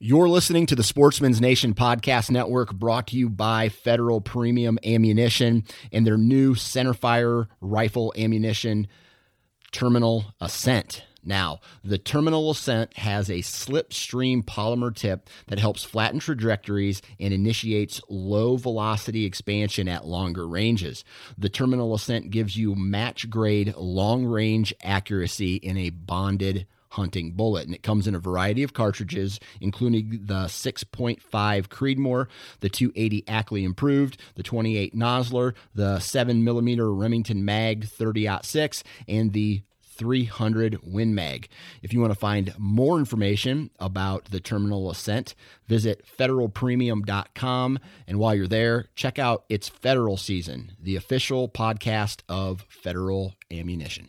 You're listening to the Sportsman's Nation Podcast Network, brought to you by Federal Premium Ammunition and their new centerfire rifle ammunition, Terminal Ascent. Now, the Terminal Ascent has a slipstream polymer tip that helps flatten trajectories and initiates low-velocity expansion at longer ranges. The Terminal Ascent gives you match-grade long-range accuracy in a bonded hunting bullet, and it comes in a variety of cartridges, including the 6.5 Creedmoor, the 280 Ackley Improved, the 28 Nosler, the 7mm Remington Mag 30-06, and the 300 Win Mag. If you want to find more information about the Terminal Ascent, visit federalpremium.com, and while you're there, check out It's Federal Season, the official podcast of Federal Ammunition.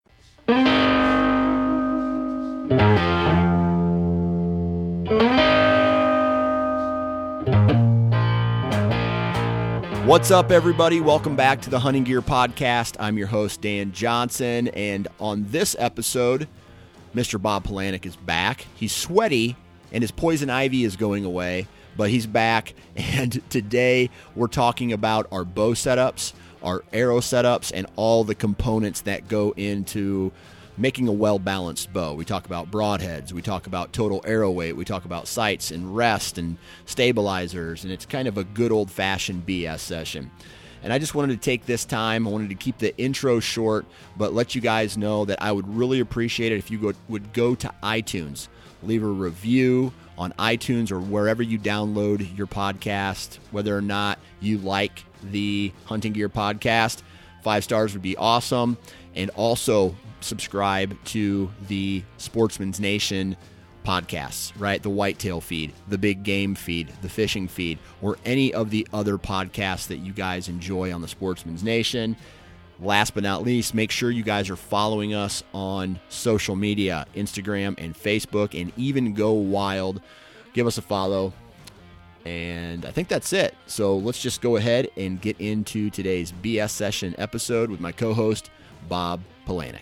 What's up, everybody? Welcome back to the Hunting Gear Podcast. I'm your host, Dan Johnson, and on this episode, Mr. Bob Polanic is back. He's sweaty, and his poison ivy is going away, but he's back, and today we're talking about our bow setups, our arrow setups, and all the components that go into making a well-balanced bow. We talk about broadheads, we talk about total arrow weight, we talk about sights and rest and stabilizers, and it's kind of a good old-fashioned BS session. And I just wanted to take this time, I wanted to keep the intro short, but let you guys know that I would really appreciate it if you would go to iTunes, leave a review on iTunes or wherever you download your podcast, whether or not you like the Hunting Gear Podcast. 5 stars would be awesome. And also subscribe to the Sportsman's Nation podcasts, right? The Whitetail feed, the Big Game feed, the Fishing feed, or any of the other podcasts that you guys enjoy on the Sportsman's Nation. Last but not least, make sure you guys are following us on social media, Instagram and Facebook, and even Go Wild. Give us a follow. And I think that's it. So let's just go ahead and get into today's BS Session episode with my co-host, Bob Polanic.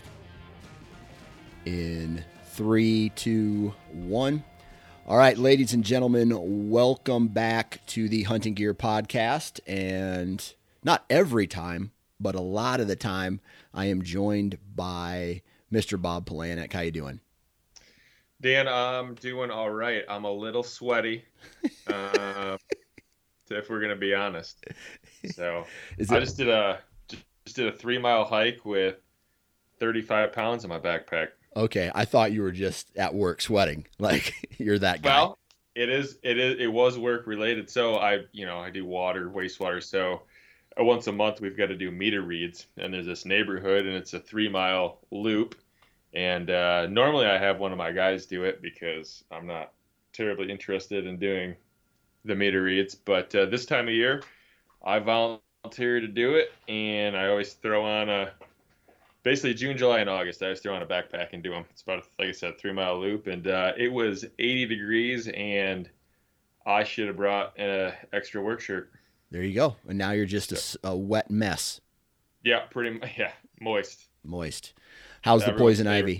In 3, 2, 1. All right, ladies and gentlemen, welcome back to the Hunting Gear Podcast. And not every time, but a lot of the time, I am joined by Mr. Bob Polanic. How you doing? Dan, I'm doing all right. I'm a little sweaty, if we're gonna be honest. So I just did a 3-mile hike with 35 pounds in my backpack. Okay, I thought you were just at work sweating, like you're that guy. Well, it was work related. So I do wastewater. So once a month we've got to do meter reads, and there's this neighborhood, and it's a 3-mile loop. And normally I have one of my guys do it because I'm not terribly interested in doing the meter reads. But this time of year, I volunteer to do it, and I always throw on basically June, July, and August, I always throw on a backpack and do them. It's about, like I said, 3-mile loop. And it was 80 degrees, and I should have brought an extra work shirt. There you go. And now you're just a wet mess. Yeah, pretty much. Yeah, moist. Moist. How's the poison ivy?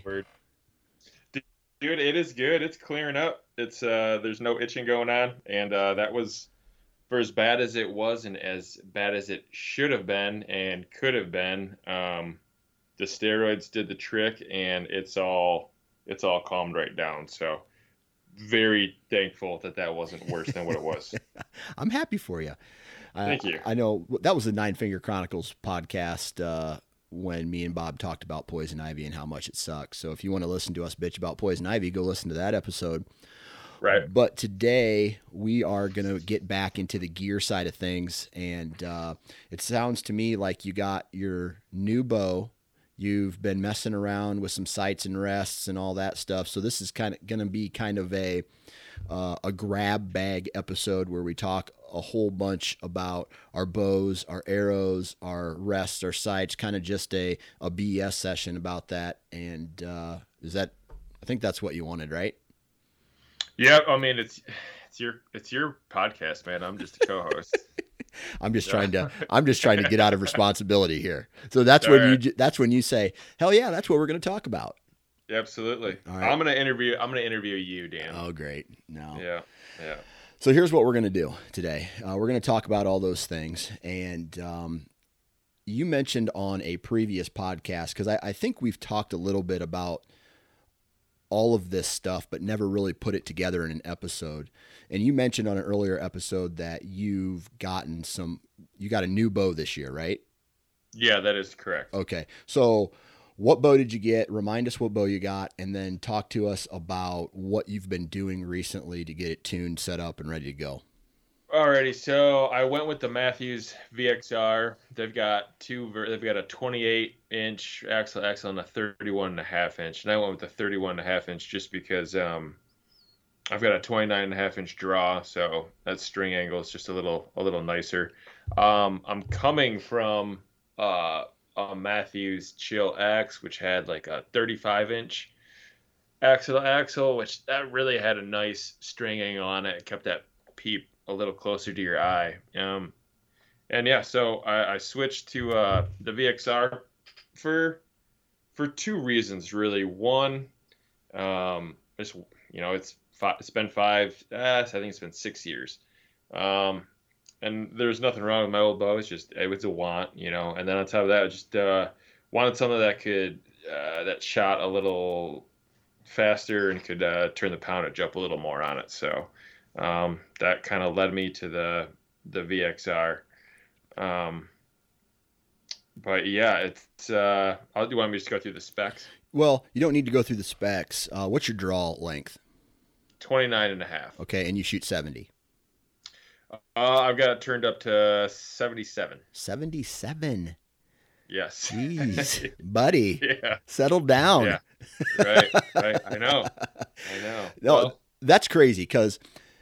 Dude, it is good. It's clearing up. It's there's no itching going on, and that was, for as bad as it was and as bad as it should have been and could have been. The steroids did the trick, and it's all calmed right down. So very thankful that wasn't worse than what it was. I'm happy for you. Thank you. I know that was the Nine Finger Chronicles podcast when me and Bob talked about poison ivy and how much it sucks. So if you want to listen to us bitch about poison ivy, go listen to that episode. Right. But today we are going to get back into the gear side of things. And it sounds to me like you got your new bow. You've been messing around with some sights and rests and all that stuff. So this is kind of going to be kind of a grab bag episode where we talk a whole bunch about our bows, our arrows, our rests, our sights, kind of just a BS session about that. And I think that's what you wanted, right? Yeah, I mean it's your podcast, man. I'm just a co-host. I'm just trying to get out of responsibility here. So that's when you say, hell yeah, that's what we're going to talk about. Absolutely. All right. I'm gonna interview you, Dan. Oh, great. No. Yeah. Yeah. So here's what we're going to do today. We're going to talk about all those things. And you mentioned on a previous podcast, because I think we've talked a little bit about all of this stuff, but never really put it together in an episode. And you mentioned on an earlier episode that you got a new bow this year, right? Yeah, that is correct. Okay. So what bow did you get? Remind us what bow you got, and then talk to us about what you've been doing recently to get it tuned, set up, and ready to go. Alrighty, so I went with the Matthews VXR. They've got a 28-inch axle and a 31.5-inch, and I went with the 31.5-inch just because I've got a 29.5-inch draw, so that string angle is just a little nicer. I'm coming from a Matthews Chill X, which had like a 35-inch axle to axle, which that really had a nice string angle on it. It kept that peep a little closer to your eye. And yeah, so I switched to the VXR for two reasons really. One, it's it's been I think it's been 6 years. And there's nothing wrong with my old bow. It was a want, And then on top of that, I just wanted something that could that shot a little faster and could turn the poundage up a little more on it. So that kind of led me to the VXR. But yeah, it's. Do you want me to just go through the specs? Well, you don't need to go through the specs. What's your draw length? 29.5. Okay, and you shoot 70. I've got it turned up to 77. 77. Yes. Jeez, buddy. Yeah. Settle down. Yeah. Right. I know. No, well, that's crazy because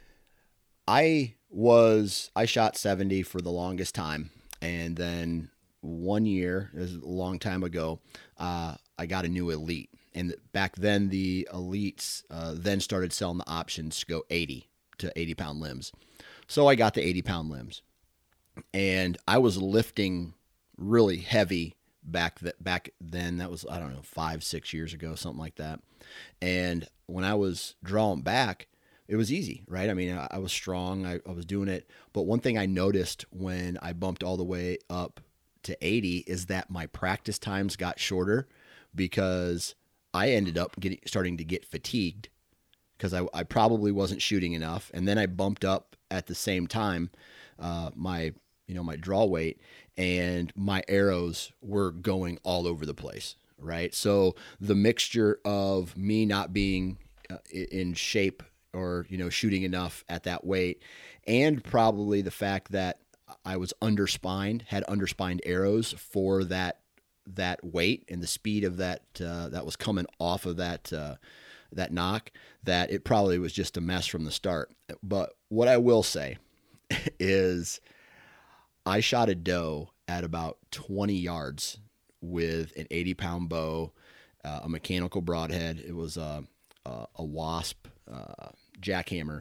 I shot 70 for the longest time, and then 1 year, it was a long time ago, I got a new Elite, and back then the Elites then started selling the options to go 80 pound limbs. So I got the 80-pound limbs, and I was lifting really heavy back then. That was, I don't know, 5-6 years ago, something like that. And when I was drawing back, it was easy, right? I mean, I was strong. I was doing it. But one thing I noticed when I bumped all the way up to 80 is that my practice times got shorter because I ended up starting to get fatigued because I probably wasn't shooting enough. And then I bumped up at the same time my draw weight, and my arrows were going all over the place, right? So the mixture of me not being in shape or shooting enough at that weight, and probably the fact that I was had underspined arrows for that weight and the speed of that was coming off of that knock, that it probably was just a mess from the start. But what I will say is I shot a doe at about 20 yards with an 80-pound bow, a mechanical broadhead. It was a Wasp jackhammer.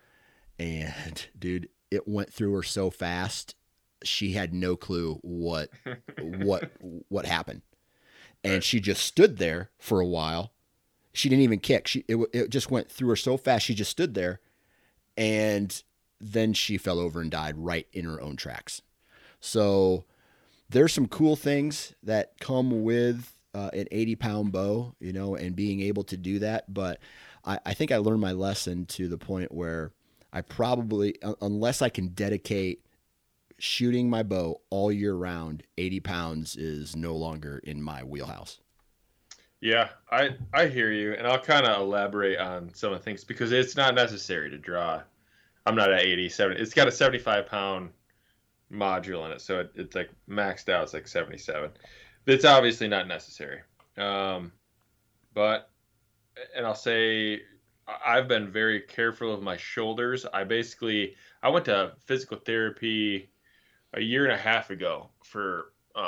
And dude, it went through her so fast, she had no clue what happened. And she just stood there for a while. She didn't even kick. It just went through her so fast. She just stood there, and then she fell over and died right in her own tracks. So there's some cool things that come with an 80-pound bow, and being able to do that. But I think I learned my lesson to the point where I probably, unless I can dedicate shooting my bow all year round, 80 pounds is no longer in my wheelhouse. Yeah, I hear you, and I'll kind of elaborate on some of the things because it's not necessary to draw. I'm not at 80, 70. It's got a 75-pound module in it, so it's like maxed out. It's like 77. But it's obviously not necessary. But, and I'll say I've been very careful of my shoulders. I went to physical therapy a year and a half ago for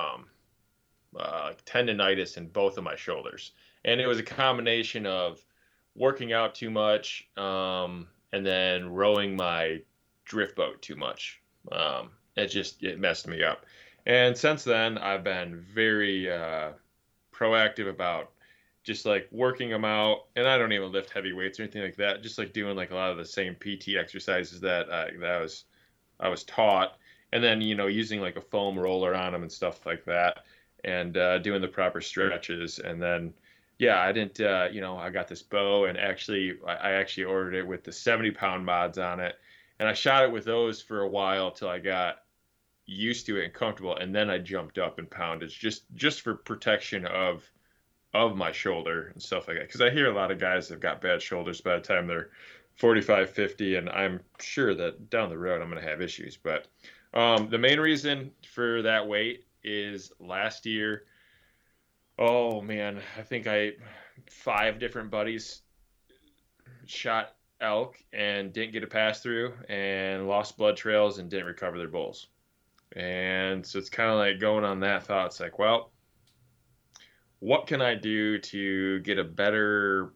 tendonitis in both of my shoulders, and it was a combination of working out too much and then rowing my drift boat too much. It messed me up, and since then I've been very proactive about just like working them out. And I don't even lift heavy weights or anything like that. Just like doing like a lot of the same PT exercises that I was taught, and then using like a foam roller on them and stuff like that, and doing the proper stretches, and then yeah, I didn't I got this bow, and I actually ordered it with the 70-pound mods on it, and I shot it with those for a while till I got used to it and comfortable, and then I jumped up in poundage just for protection of my shoulder and stuff like that, because I hear a lot of guys have got bad shoulders by the time they're 45, 50, and I'm sure that down the road I'm going to have issues. But the main reason for that weight is last year, oh man, I think 5 different buddies shot elk and didn't get a pass through and lost blood trails and didn't recover their bulls. And so it's kind of like going on that thought. It's like, well, what can I do to get a better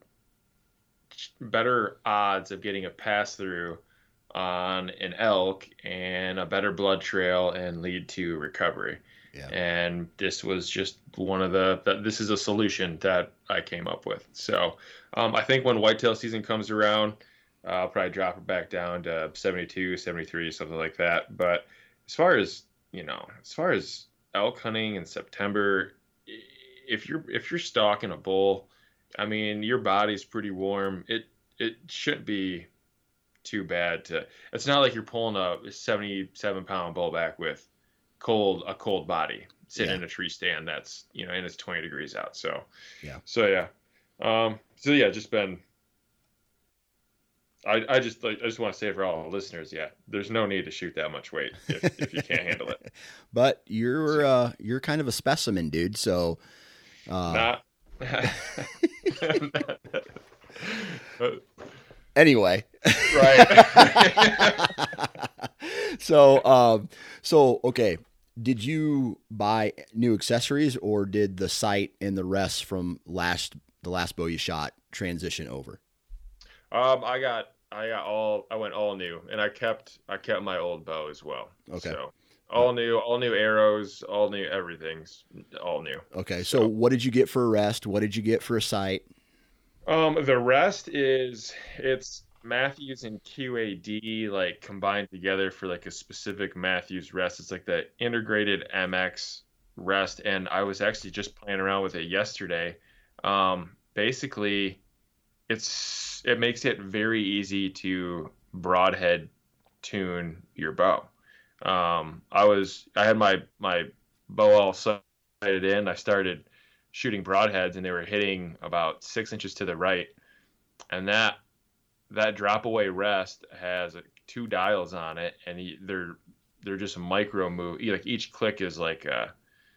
odds of getting a pass through on an elk and a better blood trail and lead to recovery? Yeah. And this was just one of this is a solution that I came up with. So I think when whitetail season comes around, I'll probably drop it back down to 72, 73, something like that. But as far as elk hunting in September, if you're stalking a bull, I mean, your body's pretty warm. It shouldn't be too bad it's not like you're pulling a 77-pound bull back with a cold body sitting in a tree stand that's, and it's 20 degrees out. So just been, I just want to say for all the listeners, there's no need to shoot that much weight if you can't handle it. But you're kind of a specimen, dude. So not. Anyway. Right. So okay. Did you buy new accessories, or did the sight and the rest from the last bow you shot transition over? I went all new, and I kept my old bow as well. Okay. So all new arrows, all new everything's all new. Okay. So what did you get for a rest? What did you get for a sight? The rest it's Matthews and QAD like combined together for like a specific Matthews rest. It's like the integrated MX rest, and I was actually just playing around with it yesterday. Basically, it makes it very easy to broadhead tune your bow. I had my bow all sighted in. I started shooting broadheads, and they were hitting about 6 inches to the right, and that drop away rest has 2 dials on it, and they're just a micro move. Like each click is like a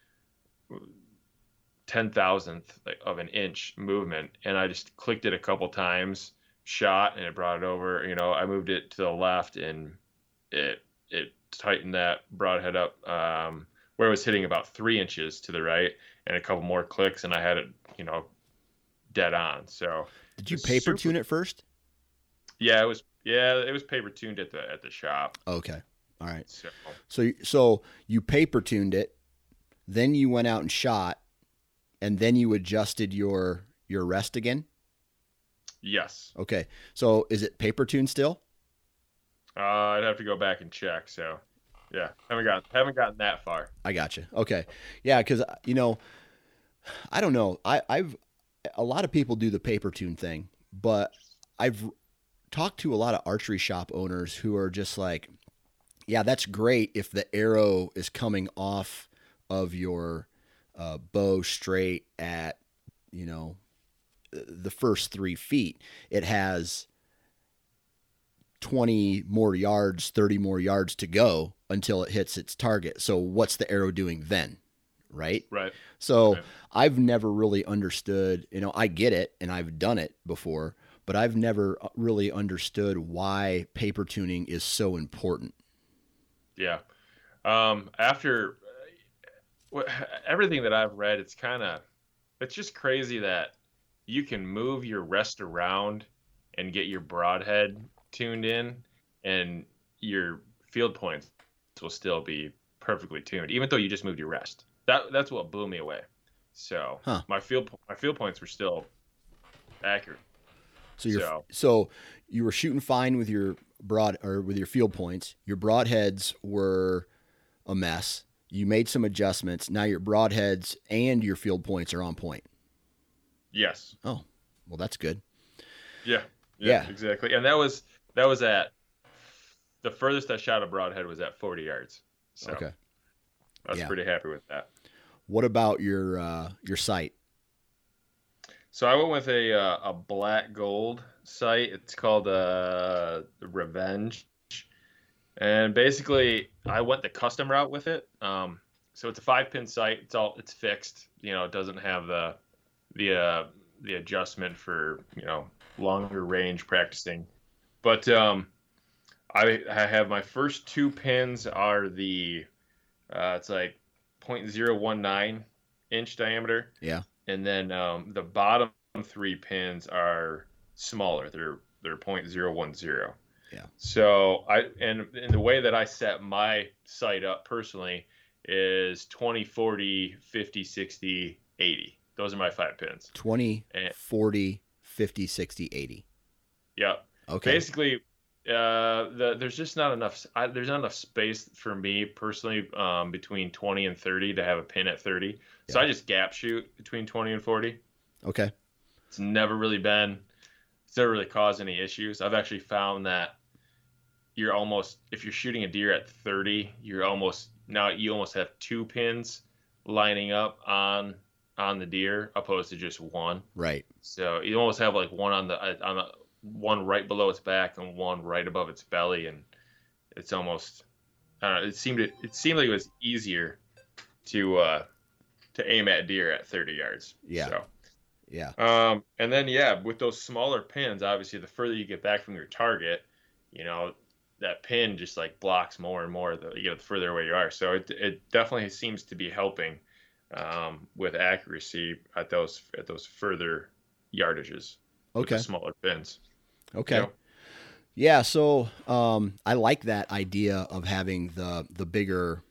10,000th of an inch movement, and I just clicked it a couple times, shot, and it brought it over. I moved it to the left, and it tightened that broadhead up where it was hitting about 3 inches to the right, and a couple more clicks, and I had it dead on. So did you paper tune it first? Yeah, it was paper tuned at the shop. Okay. All right. So you paper tuned it, then you went out and shot, and then you adjusted your rest again? Yes. Okay. So is it paper tuned still? I'd have to go back and check. So yeah, haven't gotten that far. I gotcha. Okay. Yeah, because I don't know. I've a lot of people do the paper tune thing, but I've talked to a lot of archery shop owners who are just like, yeah, that's great if the arrow is coming off of your bow straight at, the first 3 feet. It has 20 more yards, 30 more yards to go until it hits its target. So what's the arrow doing then? Right? Right. So I've never really understood, I get it and I've done it before, but I've never really understood why paper tuning is so important. Yeah. After everything that I've read, it's just crazy that you can move your rest around and get your broadhead tuned in, and your field points will still be perfectly tuned, even though you just moved your rest. That's what blew me away. So Huh. my field points were still accurate. So so you were shooting fine with your with your field points. Your broadheads were a mess. You made some adjustments. Now your broadheads and your field points are on point. Yes. Oh, well, that's good. Yeah, exactly. And that was at the furthest I shot a broadhead was at 40 yards. So Okay. I was pretty happy with that. What about your sight? So I went with a black gold sight. It's called Revenge, and basically I went the custom route with it. So it's a 5-pin sight. It's fixed. It doesn't have the adjustment for longer range practicing. But I have my first 2 pins are the it's like 0.019 inch diameter. Yeah. And then the bottom 3 pins are smaller. They're 0.010. Yeah. So and the way that I set my sight up personally is 20, 40, 50, 60, 80. Those are my 5 pins. 20, 40, 50, 60, 80. Yeah. Okay. Basically, there's just not enough. There's not enough space for me personally between 20 and 30 to have a pin at 30. So I just gap shoot between 20 and 40. Okay. It's never really caused any issues. I've actually found that if you're shooting a deer at 30, you almost have 2 pins lining up on the deer opposed to just one. Right. So you almost have like one on the one right below its back and one right above its belly, and it's almost I don't know. It seemed like it was easier to aim at deer at 30 yards. Yeah. So. Yeah. And then with those smaller pins, obviously the further you get back from your target, that pin just like blocks more and more the further away you are. So it definitely seems to be helping with accuracy at those further yardages. Okay. With the smaller pins. Okay. Yeah. So I like that idea of having the bigger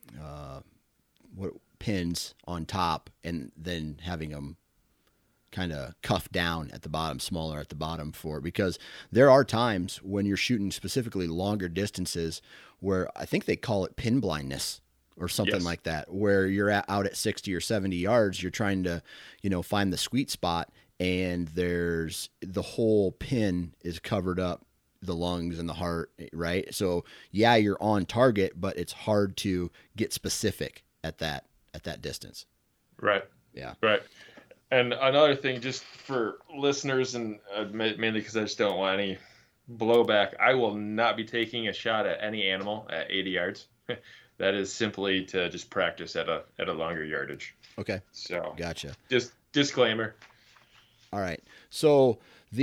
pins on top and then having them kind of cuffed down at the bottom, smaller at the bottom because there are times when you're shooting specifically longer distances where I think they call it pin blindness or something like that, where you're out at 60 or 70 yards, you're trying to, find the sweet spot and there's the whole pin is covered up, the lungs and the heart, right? So you're on target, but it's hard to get specific at that distance. Right. Yeah. Right. And another thing, just for listeners, and mainly because I just don't want any blowback, I will not be taking a shot at any animal at 80 yards. That is simply to just practice at a longer yardage. Okay. So gotcha. Just disclaimer. All right. So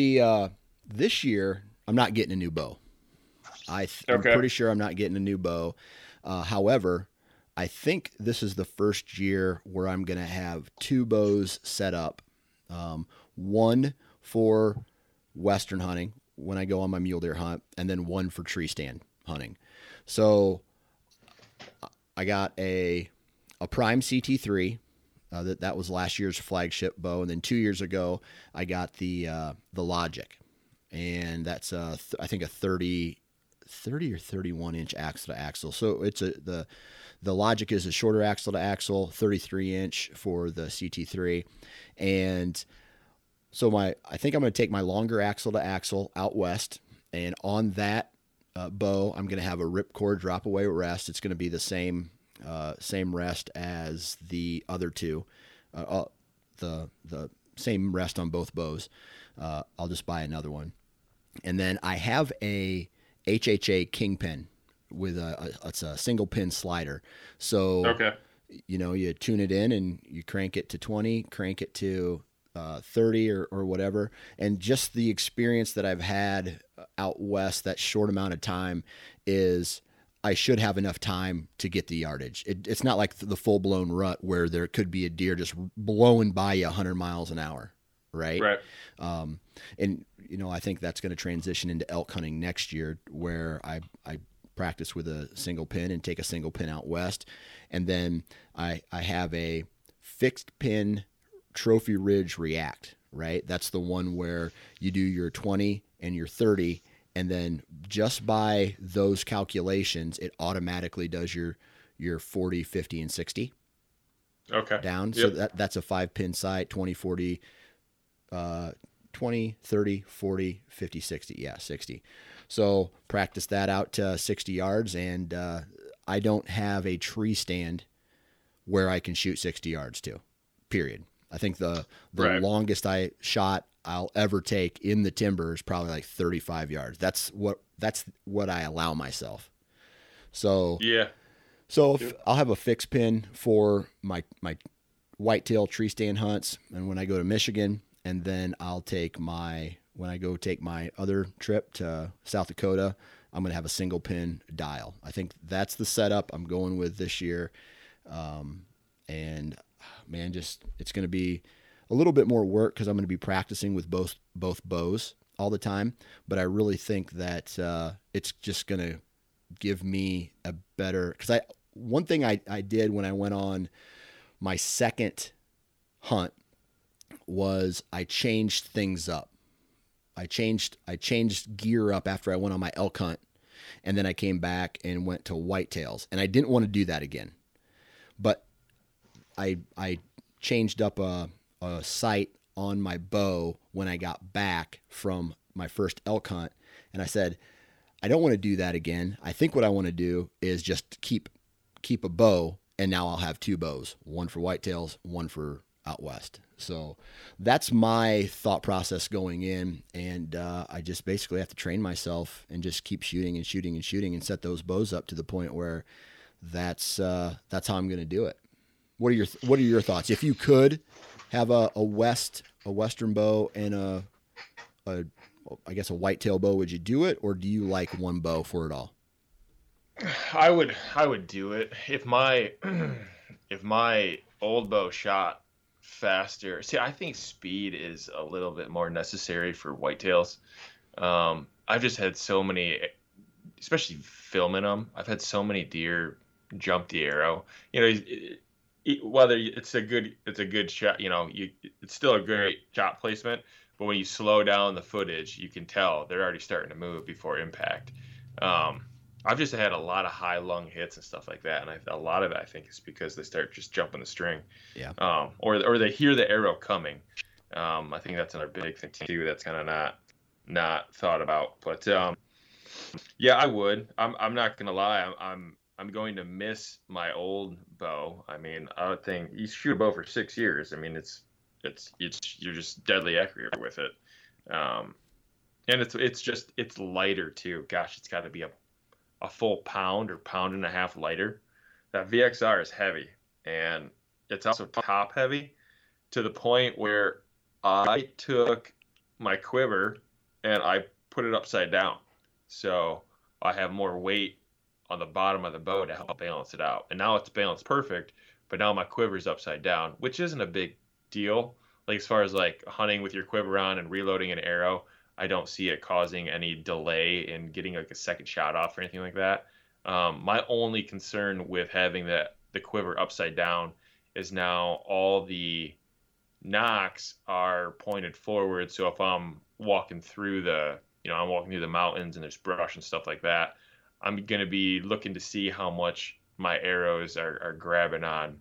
this year I'm not getting a new bow. I'm pretty sure I'm not getting a new bow. However, I think this is the first year where I'm going to have 2 bows set up. One for Western hunting when I go on my mule deer hunt, and then one for tree stand hunting. So I got a Prime CT3. That was last year's flagship bow. And then 2 years ago, I got the Logic. And that's I think a 30 or 31 inch axle to axle. So it's the Logic is a shorter axle to axle, 33 inch for the CT3. And so I think I'm going to take my longer axle to axle out west. And on that bow, I'm going to have a ripcord drop away rest. It's going to be the same rest as the other 2, the same rest on both bows. I'll just buy another one. And then I have a HHA Kingpin with it's a single pin slider. So, you tune it in and you crank it to 20, crank it to 30 or whatever. And just the experience that I've had out west, that short amount of time, is I should have enough time to get the yardage. It's not like the full blown rut where there could be a deer just blowing by you 100 miles an hour. Right. Right. And I think that's going to transition into elk hunting next year, where I practice with a single pin and take a single pin out west. And then I have a fixed pin Trophy Ridge React, right? That's the one where you do your 20 and your 30, and then just by those calculations, it automatically does your 40, 50, and 60 down. Yep. So that's a 5-pin sight, 20, 40, 20, 30, 40, 50, 60. Yeah, 60. So practice that out to 60 yards, and I don't have a tree stand where I can shoot 60 yards to, period. I think the longest I'll ever take in the timber is probably like 35 yards. That's what I allow myself. So yeah. So I'll have a fixed pin for my whitetail tree stand hunts, and when I go to Michigan, and then when I go take my other trip to South Dakota, I'm going to have a single pin dial. I think that's the setup I'm going with this year. And man, it's going to be a little bit more work because I'm going to be practicing with both bows all the time. But I really think that it's just going to give me a better, because one thing I did when I went on my second hunt was I changed things up. I changed gear up after I went on my elk hunt, and then I came back and went to whitetails, and I didn't want to do that again. But I changed up a sight on my bow when I got back from my first elk hunt, and I said, I don't want to do that again. I think what I want to do is just keep a bow, and now I'll have 2 bows, one for whitetails, one for out west. So that's my thought process going in, and I just basically have to train myself and just keep shooting and shooting and shooting and set those bows up to the point where that's how I'm going to do it. What are your thoughts? If you could have a western bow and a whitetail bow, would you do it, or do you like one bow for it all? I would do it if my old bow shot faster. See, I think speed is a little bit more necessary for whitetails. I've just had so many, especially filming them. I've had so many deer jump the arrow. You know, whether it's a good shot, you know, it's still a great shot placement. But when you slow down the footage, you can tell they're already starting to move before impact. I've just had a lot of high lung hits and stuff like that, and a lot of it I think is because they start just jumping the string, or they hear the arrow coming. I think that's another big thing too that's kind of not thought about. But yeah, I would. I'm not gonna lie. I'm going to miss my old bow. I mean, I would think you shoot a bow for 6 years. I mean, it's you're just deadly accurate with it, and it's lighter too. Gosh, it's got to be a full pound or pound and a half lighter. That VXR is heavy, and it's also top heavy to the point where I took my quiver and I put it upside down. So I have more weight on the bottom of the bow to help balance it out. And now it's balanced perfect, but now my quiver's upside down, which isn't a big deal. Like as far as like hunting with your quiver on and reloading an arrow, I don't see it causing any delay in getting like a second shot off or anything like that. My only concern with having the quiver upside down is now all the nocks are pointed forward. So if I'm walking through the mountains and there's brush and stuff like that, I'm going to be looking to see how much my arrows are grabbing on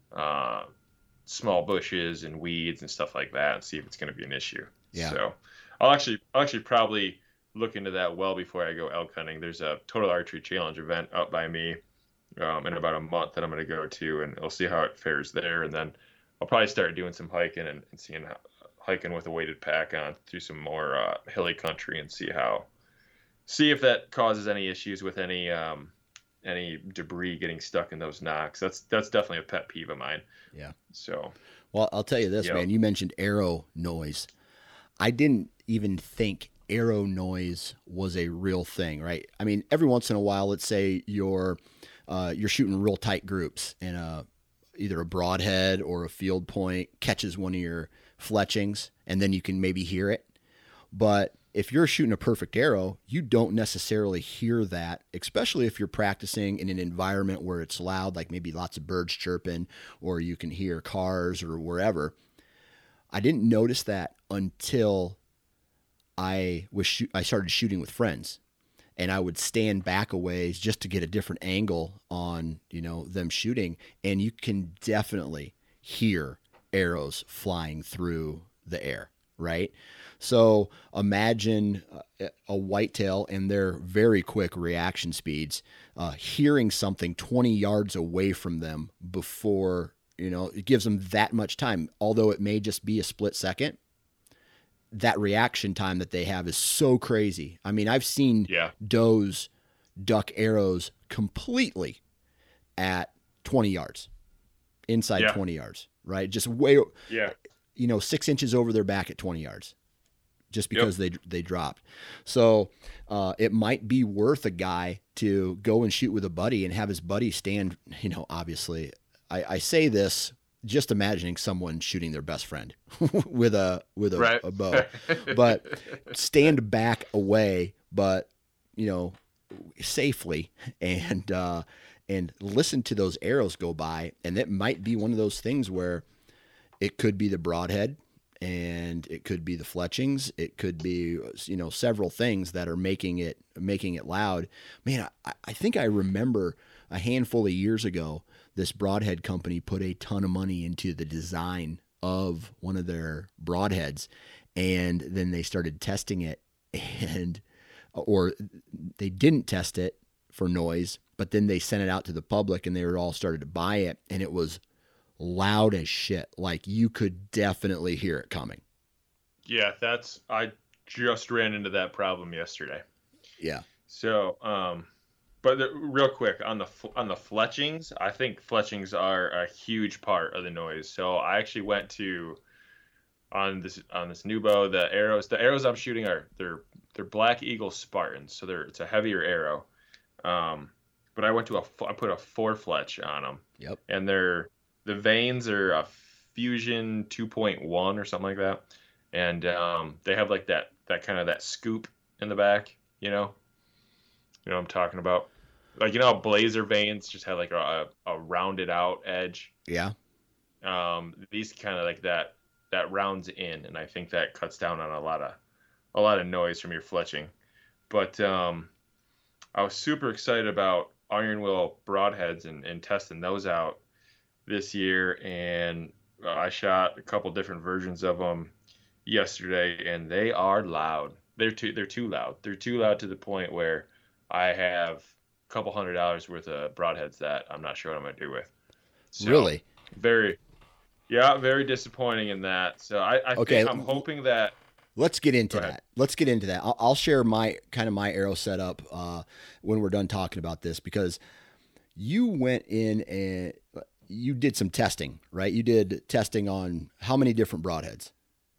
small bushes and weeds and stuff like that, and see if it's going to be an issue. Yeah. So I'll actually probably look into that well before I go elk hunting. There's a Total Archery Challenge event up by me in about a month that I'm going to go to, and I'll see how it fares there. And then I'll probably start doing some hiking and seeing hiking with a weighted pack on through some more hilly country and see if that causes any issues with any debris getting stuck in those nocks. That's definitely a pet peeve of mine. Yeah. So, well, I'll tell you this, man. You mentioned arrow noise. I didn't even think arrow noise was a real thing, right? I mean, every once in a while, let's say you're shooting real tight groups and either a broadhead or a field point catches one of your fletchings, and then you can maybe hear it. But if you're shooting a perfect arrow, you don't necessarily hear that, especially if you're practicing in an environment where it's loud, like maybe lots of birds chirping, or you can hear cars or wherever. I didn't notice that until I started shooting with friends, and I would stand back a ways just to get a different angle on, them shooting. And you can definitely hear arrows flying through the air, right? So imagine a whitetail and their very quick reaction speeds, hearing something 20 yards away from them before, it gives them that much time. Although it may just be a split second, that reaction time that they have is so crazy. I mean, I've seen does duck arrows completely at 20 yards, inside 20 yards, right? Just way, 6 inches over their back at 20 yards. Just because they dropped. So it might be worth a guy to go and shoot with a buddy and have his buddy stand, obviously. I say this just imagining someone shooting their best friend with a bow. But stand back away, but, safely, and listen to those arrows go by. And it might be one of those things where it could be the broadhead, and it could be the fletchings. It could be, several things that are making it loud. Man, I think I remember a handful of years ago, this broadhead company put a ton of money into the design of one of their broadheads, and then they started testing it, or they didn't test it for noise, but then they sent it out to the public, and they were all started to buy it, and it was loud as shit. Like, you could definitely hear it coming. Yeah, I just ran into that problem yesterday. Yeah. So, but real quick on the fletchings, I think fletchings are a huge part of the noise. So I actually went on this new bow. The arrows I'm shooting they're Black Eagle Spartans, so it's a heavier arrow. But I put a 4 fletch on them. Yep. And the vanes are a Fusion 2.1 or something like that, and they have like that kind of that scoop in the back. You know what I'm talking about? Like, how Blazer vanes just have like a rounded out edge. Yeah. These kind of like that rounds in, and I think that cuts down on a lot of noise from your fletching. But I was super excited about Iron Will broadheads and testing those out this year, and I shot a couple different versions of them yesterday, and they are loud. They're too loud. They're too loud to the point where I have a couple $100 worth of broadheads that I'm not sure what I'm gonna do with. So, really? Very disappointing in that. So I think I'm hoping that. Let's get into that. I'll share my arrow setup when we're done talking about this, because you went in and you did some testing, right? You did testing on how many different broadheads?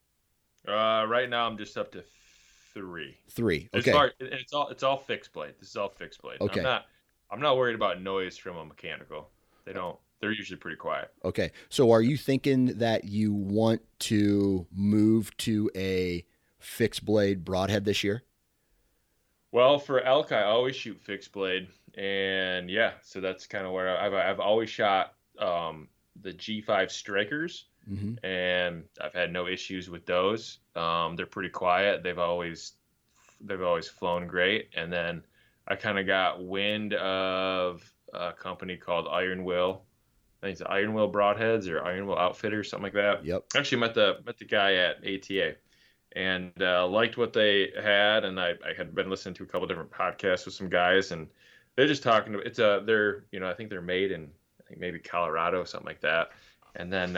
Right now I'm just up to 3. 3. Okay. It's all fixed blade. This is all fixed blade. Okay. I'm not worried about noise from a mechanical. They're usually pretty quiet. Okay. So are you thinking that you want to move to a fixed blade broadhead this year? Well, for elk, I always shoot fixed blade, and so that's kind of where I've always shot the G5 Strikers, mm-hmm. and I've had no issues with those. They're pretty quiet. They've always flown great. And then I kind of got wind of a company called Iron Will. I think it's Iron Will Broadheads or Iron Will Outfitters, something like that. Yep. Actually met the guy at ATA, and liked what they had. And I had been listening to a couple different podcasts with some guys, and they're just talking to they're I think they're made in maybe Colorado, something like that. And then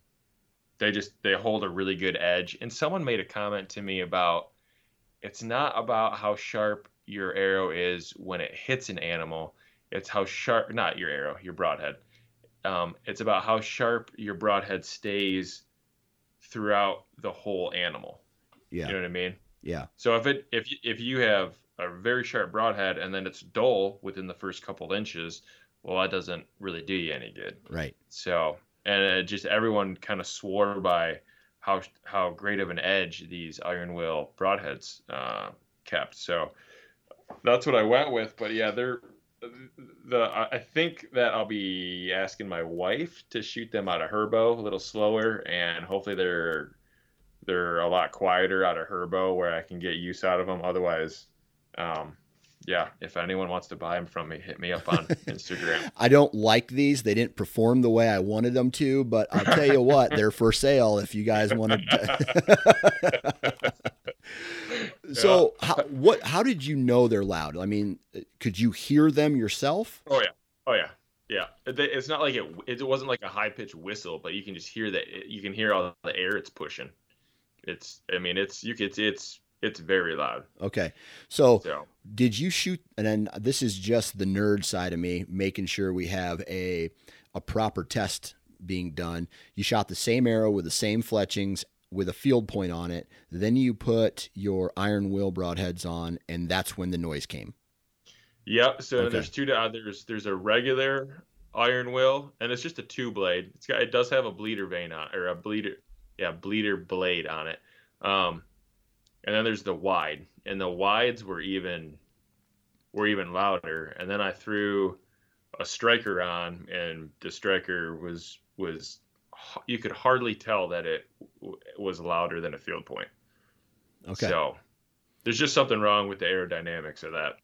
they hold a really good edge. And someone made a comment to me about, it's not about how sharp your arrow is when it hits an animal. It's how sharp, not your arrow, your broadhead. It's about how sharp your broadhead stays throughout the whole animal. Yeah. You know what I mean? Yeah. So if you have a very sharp broadhead and then it's dull within the first couple inches, well, that doesn't really do you any good. Right. So, and just everyone kind of swore by how great of an edge these iron wheel broadheads kept. So that's what I went with. But yeah, I think that I'll be asking my wife to shoot them out of her bow a little slower, and hopefully they're a lot quieter out of her bow where I can get use out of them. Otherwise, yeah, if anyone wants to buy them from me, hit me up on Instagram. I don't like these. They didn't perform the way I wanted them to, but I'll tell you what, they're for sale if you guys want to. So how did you know they're loud? I mean, could you hear them yourself? Oh yeah. It's not like it wasn't like a high pitched whistle, but you can just hear that. You can hear all the air it's pushing. It's very loud. Okay. So did you shoot, and then this is just the nerd side of me, making sure we have a proper test being done. You shot the same arrow with the same fletchings with a field point on it. Then you put your iron wheel broadheads on, and that's when the noise came. Yep. So okay. There's a regular iron wheel, and it's just a 2-blade. It does have a bleeder vane on, or a bleeder blade on it. And then there's the wide, and the wides were even louder. And then I threw a striker on, and the striker was you could hardly tell that it was louder than a field point. Okay. So there's just something wrong with the aerodynamics of that,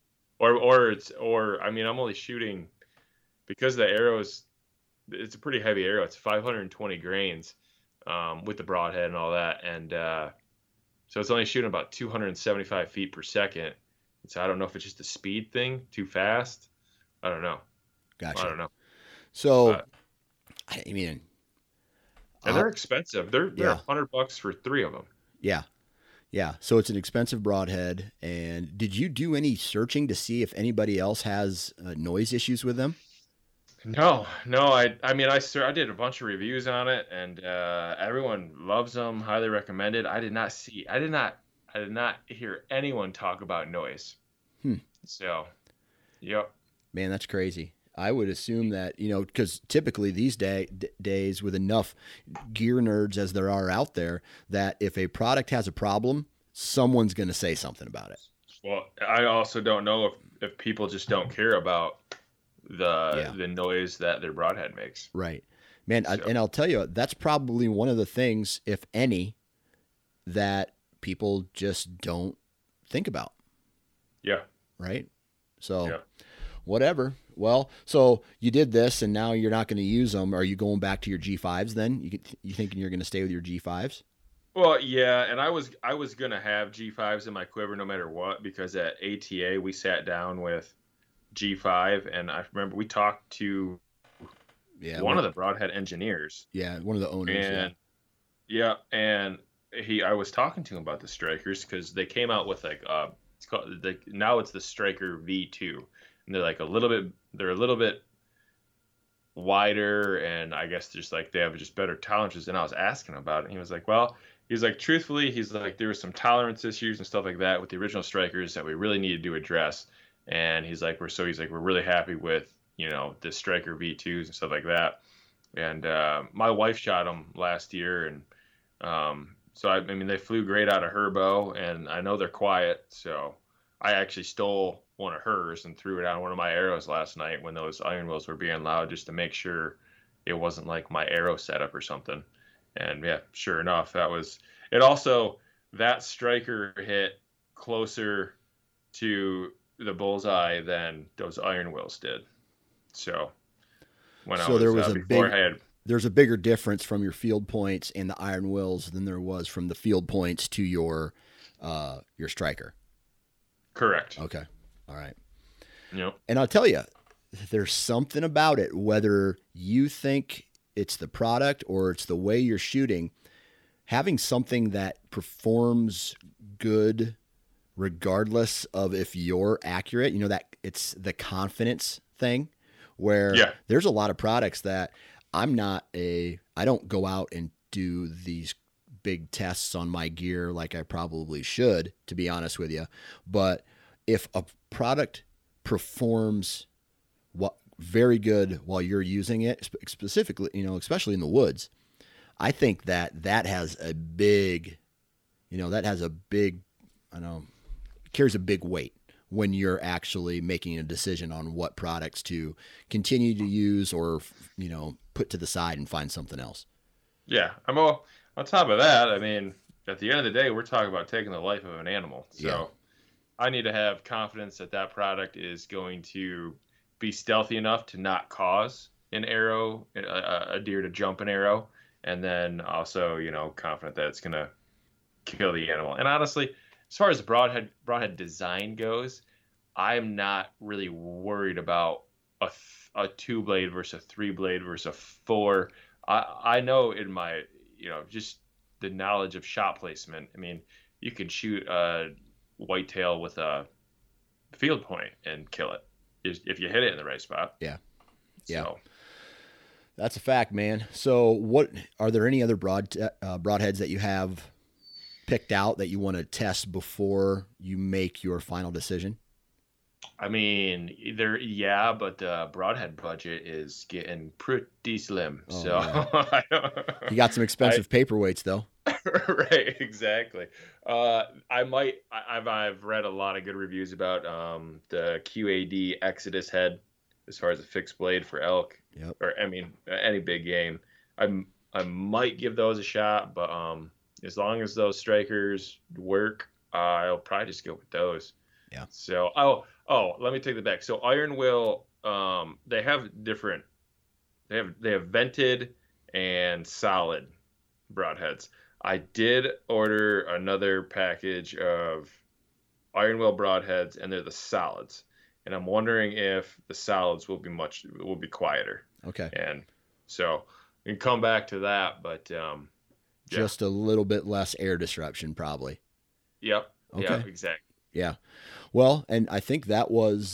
or I mean, I'm only shooting because the arrow's, it's a pretty heavy arrow. It's 520 grains with the broadhead and all that, and so it's only shooting about 275 feet per second. So I don't know if it's just a speed thing, too fast. I don't know. Gotcha. I don't know. So, I mean, and they're expensive. They're $100 for 3 of them. Yeah. Yeah. So it's an expensive broadhead. And did you do any searching to see if anybody else has noise issues with them? No. I mean, I did a bunch of reviews on it, and everyone loves them, highly recommended. I did not hear anyone talk about noise. So, yep. Man, that's crazy. I would assume that, because typically these days with enough gear nerds as there are out there, that if a product has a problem, someone's going to say something about it. Well, I also don't know if people just don't care about the noise that their broadhead makes. Right. Man, and I'll tell you, that's probably one of the things, if any, that people just don't think about. Yeah. Right? So, whatever. Well, so you did this, and now you're not going to use them. Are you going back to your G5s then? You thinking you're going to stay with your G5s? Well, yeah, and I was going to have G5s in my quiver no matter what, because at ATA we sat down with G5, and I remember we talked to one of the broadhead engineers. Yeah, one of the owners. And and I was talking to him about the strikers, because they came out with now it's the Striker V2, and they're a little bit wider, and I guess just they have just better tolerances. And I was asking about it, and he was like, well, truthfully, there were some tolerance issues and stuff like that with the original Strikers that we really needed to address. And he's like, we're really happy with, the Striker V2s and stuff like that. And my wife shot them last year, and so I mean, they flew great out of her bow, and I know they're quiet. So I actually stole one of hers and threw it on one of my arrows last night when those iron wheels were being loud, just to make sure it wasn't like my arrow setup or something. And yeah, sure enough, that Striker hit closer to the bullseye than those iron wheels did. So there's a bigger difference from your field points and the iron wheels than there was from the field points to your Striker. Correct. Okay. All right. Yep. And I'll tell you, there's something about it, whether you think it's the product or it's the way you're shooting, having something that performs good regardless of if you're accurate, that it's the confidence thing, where there's a lot of products that I don't go out and do these big tests on my gear like I probably should, to be honest with you. But if a product performs very good while you're using it, specifically, especially in the woods, I think that has a big, carries a big weight when you're actually making a decision on what products to continue to use or, put to the side and find something else. Yeah. I'm all on top of that. I mean, at the end of the day, we're talking about taking the life of an animal. So Yeah. I need to have confidence that that product is going to be stealthy enough to not cause an arrow, a deer to jump an arrow. And then also, confident that it's going to kill the animal. And honestly, as far as the broadhead design goes, I'm not really worried about a 2-blade versus a 3-blade versus a 4. I know in my, just the knowledge of shot placement. I mean, you can shoot a whitetail with a field point and kill it if you hit it in the right spot. Yeah. Yeah. So, that's a fact, man. So what are there any other broadheads that you have picked out that you want to test before you make your final decision? I mean, but the broadhead budget is getting pretty slim. Oh, so yeah. You got some expensive paperweights though. Right, exactly. I've read a lot of good reviews about the QAD Exodus head as far as a fixed blade for elk. Yep. Or I mean, any big game. I might give those a shot, but as long as those strikers work, I'll probably just go with those. Yeah. So let me take that back. So Iron Will, they have different. They have vented and solid broadheads. I did order another package of Iron Will broadheads, and they're the solids. And I'm wondering if the solids will be quieter. Okay. And so we can come back to that, but just a little bit less air disruption, probably. Yep. Okay. Yeah, exactly. Yeah. Well, and I think that was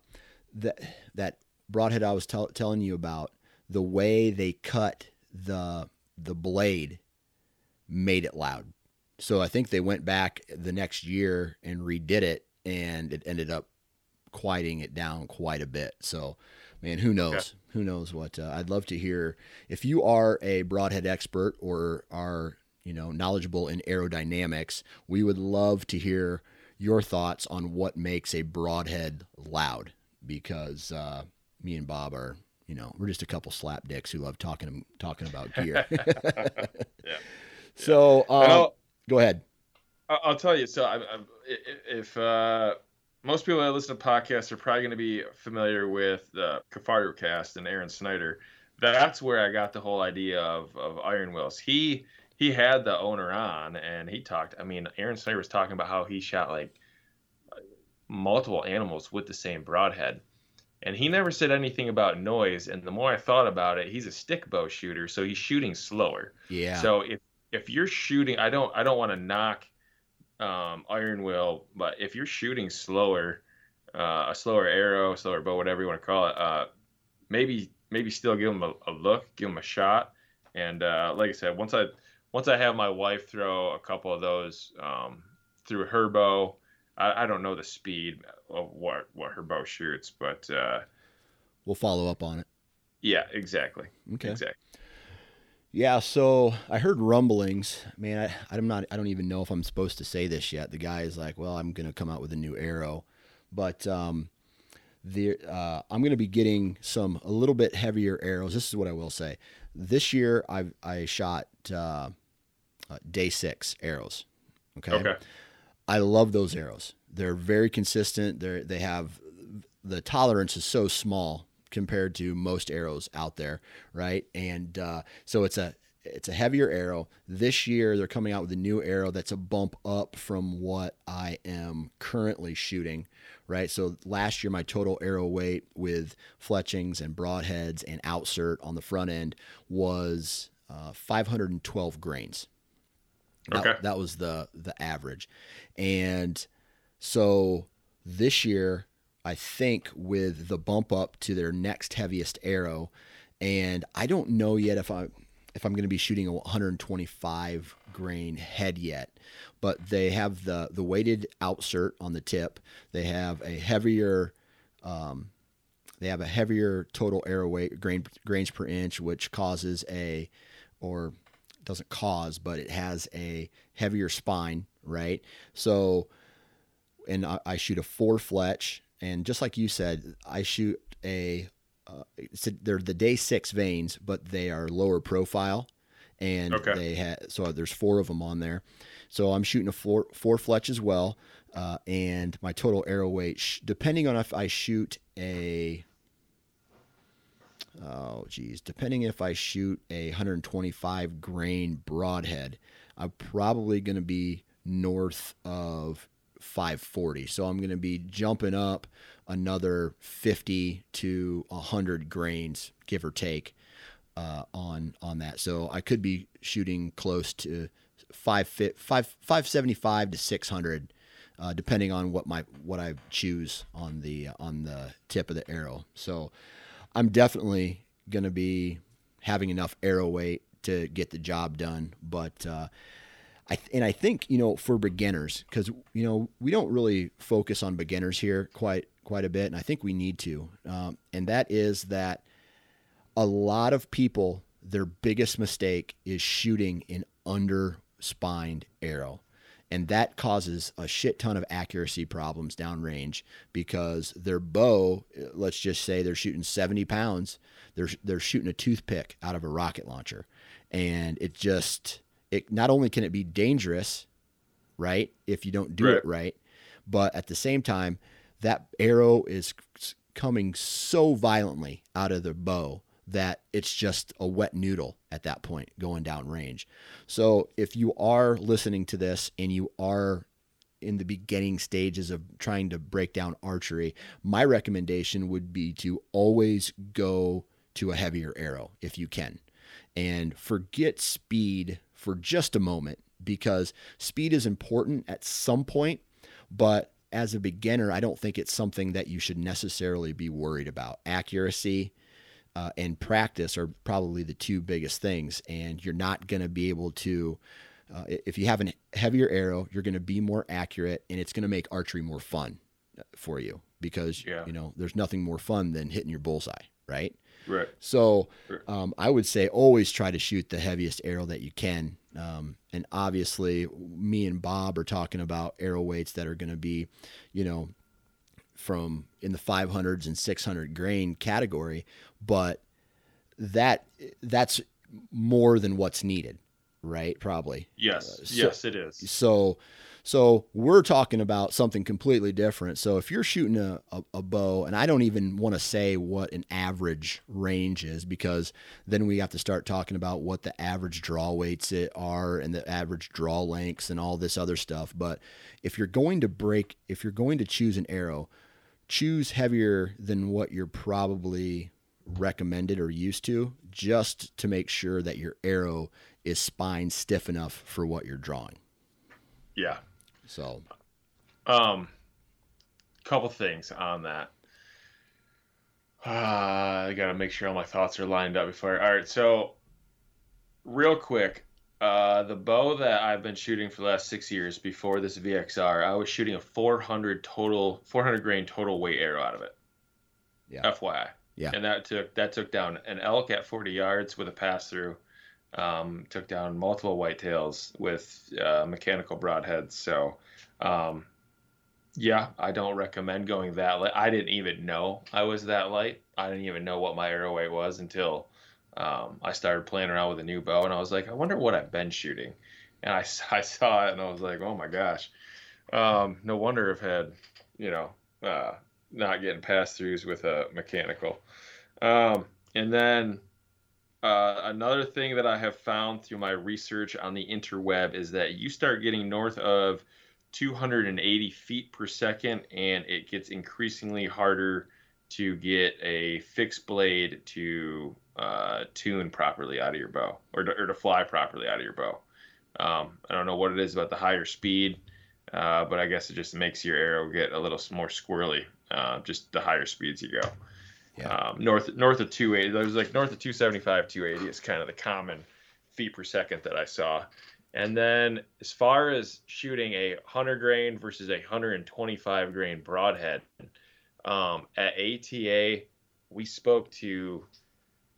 that broadhead I was telling you about. The way they cut the blade made it loud. So I think they went back the next year and redid it, and it ended up quieting it down quite a bit. So, man, who knows? Okay. Who knows what? I'd love to hear if you are a broadhead expert or are knowledgeable in aerodynamics. We would love to hear your thoughts on what makes a broadhead loud, because me and Bob are, we're just a couple slap dicks who love talking about gear. Yeah. So go ahead. I'll tell you. So if most people that listen to podcasts are probably going to be familiar with the Kifaru cast and Aaron Snyder. That's where I got the whole idea of Iron Wills. He had the owner on, and he talked. I mean, Aaron Snyder was talking about how he shot like multiple animals with the same broadhead, and he never said anything about noise. And the more I thought about it, he's a stick bow shooter, so he's shooting slower. Yeah. So if you're shooting, I don't want to knock Iron Will, but if you're shooting slower, a slower arrow, slower bow, whatever you want to call it, maybe still give him a look, give him a shot. And like I said, once I have my wife throw a couple of those through her bow, I don't know the speed of what her bow shoots, but we'll follow up on it. Yeah, exactly. Okay. Exactly. Yeah, so I heard rumblings. Man, I don't even know if I'm supposed to say this yet. The guy is like, "Well, I'm going to come out with a new arrow," but I'm going to be getting a little bit heavier arrows. This is what I will say. This year, I shot day 6 arrows. Okay. I love those arrows. They're very consistent. They have the tolerance is so small compared to most arrows out there, right? And so it's a heavier arrow. This year they're coming out with a new arrow that's a bump up from what I am currently shooting, right? So last year my total arrow weight with fletchings and broadheads and outsert on the front end was 512 grains. That was the average. And so this year, I think with the bump up to their next heaviest arrow, and I don't know yet if I'm going to be shooting a 125 grain head yet, but they have the weighted outsert on the tip. They have a heavier total arrow weight grains per inch, which doesn't cause, but it has a heavier spine, right? So, and I shoot a 4 Fletch, and just like you said, I shoot they're the day 6 vanes, but they are lower profile, and Okay. so there's 4 of them on there. So I'm shooting a 4 Fletch as well, and my total arrow weight, depending on if I shoot depending if I shoot a 125 grain broadhead, I'm probably going to be north of 540. So I'm going to be jumping up another 50 to 100 grains, give or take, on that. So I could be shooting close to 575 to 600, depending on what I choose on the tip of the arrow. So I'm definitely going to be having enough arrow weight to get the job done. But I think, for beginners, because we don't really focus on beginners here quite a bit, and I think we need to. And that is that a lot of people, their biggest mistake is shooting an under-spined arrow. And that causes a shit ton of accuracy problems downrange because their bow, let's just say they're shooting 70 pounds, they're shooting a toothpick out of a rocket launcher. And it not only can it be dangerous, right, if you don't do it right, but at the same time, that arrow is coming so violently out of the bow that it's just a wet noodle at that point going down range. So if you are listening to this and you are in the beginning stages of trying to break down archery, my recommendation would be to always go to a heavier arrow if you can, and forget speed for just a moment, because speed is important at some point, but as a beginner, I don't think it's something that you should necessarily be worried about. Accuracy and practice are probably the 2 biggest things, and you're not going to be able to, if you have a heavier arrow, you're going to be more accurate, and it's going to make archery more fun for you, because there's nothing more fun than hitting your bullseye, right? Right. So I would say always try to shoot the heaviest arrow that you can. And obviously me and Bob are talking about arrow weights that are going to be, from in the 500s and 600 grain category, but that's more than what's needed, right? Probably. Yes. Yes, it is. So we're talking about something completely different. So if you're shooting a bow, and I don't even want to say what an average range is, because then we have to start talking about what the average draw weights are and the average draw lengths and all this other stuff. But if you're going to choose an arrow, choose heavier than what you're probably recommended or used to, just to make sure that your arrow is spine stiff enough for what you're drawing. Yeah. So, couple things on that. I gotta make sure all my thoughts are lined up before. All right, so real quick, the bow that I've been shooting for the last 6 years before this VXR, I was shooting a 400 grain total weight arrow out of it. Yeah. FYI. Yeah. And that took down an elk at 40 yards with a pass through. Took down multiple whitetails with mechanical broadheads. So, yeah, I don't recommend going that light. I didn't even know I was that light. I didn't even know what my arrow weight was until I started playing around with a new bow, and I was like, I wonder what I've been shooting. And I saw it, and I was like, oh my gosh. No wonder I've had, not getting pass-throughs with a mechanical. And then another thing that I have found through my research on the interweb is that you start getting north of 280 feet per second, and it gets increasingly harder to get a fixed blade to tune properly out of your bow, or to fly properly out of your bow. I don't know what it is about the higher speed, but I guess it just makes your arrow get a little more squirrely, just the higher speeds you go. Yeah. North of 280, there's like north of 275, 280 is kind of the common feet per second that I saw. And then as far as shooting a 100 grain versus a 125 grain broadhead, at ATA, we spoke to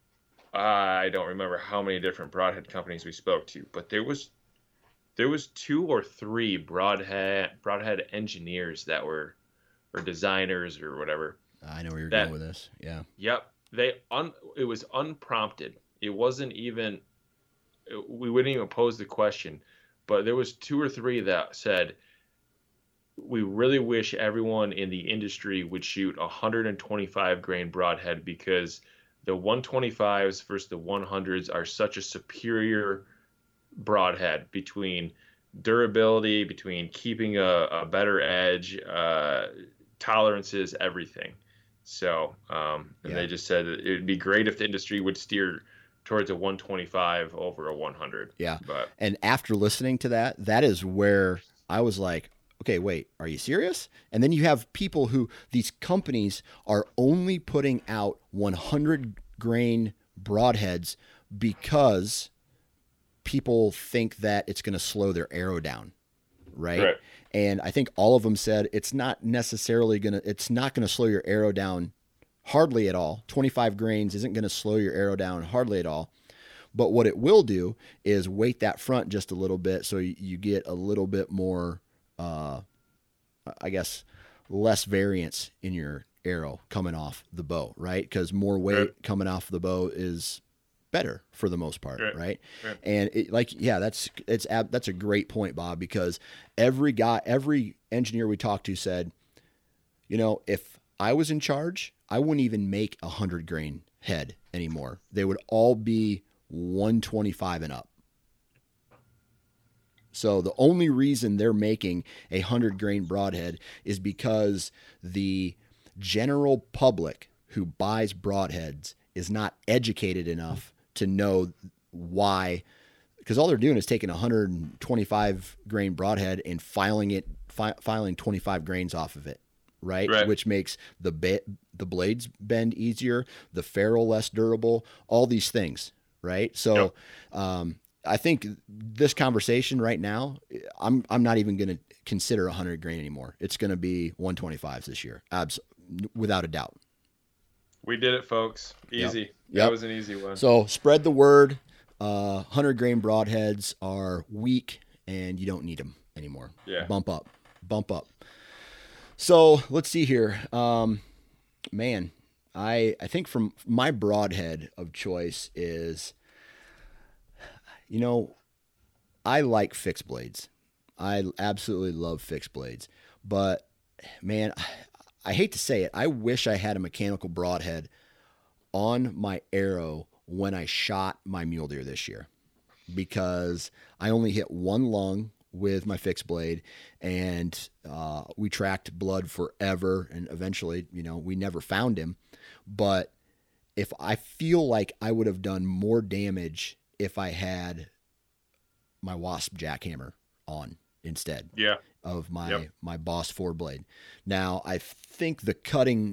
I don't remember how many different broadhead companies we spoke to, but there was 2 or 3 broadhead engineers that were, or designers or whatever. I know where you're that, going with this. Yeah. Yep. It was unprompted. It wasn't even, we wouldn't even pose the question, but there was 2 or 3 that said, we really wish everyone in the industry would shoot 125 grain broadhead, because the 125s versus the 100s are such a superior broadhead between durability, between keeping a better edge, tolerances, everything. So, they just said that it would be great if the industry would steer towards a 125 over a 100. Yeah. But, and after listening to that, that is where I was like, okay, wait, are you serious? And then you have people who, these companies are only putting out 100 grain broadheads because people think that it's going to slow their arrow down. Right. And I think all of them said it's not going to slow your arrow down hardly at all. 25 grains isn't going to slow your arrow down hardly at all. But what it will do is weight that front just a little bit, so you get a little bit more, I guess, less variance in your arrow coming off the bow, right? Because more weight coming off the bow is better for the most part, right? And that's a great point, Bob, because every engineer we talked to said, if I was in charge, I wouldn't even make 100 grain head anymore. They would all be 125 and up. So the only reason they're making a 100 grain broadhead is because the general public who buys broadheads is not educated enough to know why, because all they're doing is taking a 125 grain broadhead and filing 25 grains off of it, right? Which makes the blades bend easier, the ferrule less durable, all these things, right? So I think this conversation right now, I'm not even going to consider 100 grain anymore. It's going to be 125s this year, without a doubt. We did it, folks. Easy. Yep. That was an easy one. So spread the word. 100 grain broadheads are weak and you don't need them anymore. Yeah. Bump up. So let's see here. Man, I think from my broadhead of choice is, I like fixed blades. I absolutely love fixed blades, but man, I hate to say it. I wish I had a mechanical broadhead on my arrow when I shot my mule deer this year, because I only hit one lung with my fixed blade, and we tracked blood forever, and eventually, we never found him. But if I feel like I would have done more damage if I had my Wasp jackhammer on instead of my Boss 4 blade. Now, I think the cutting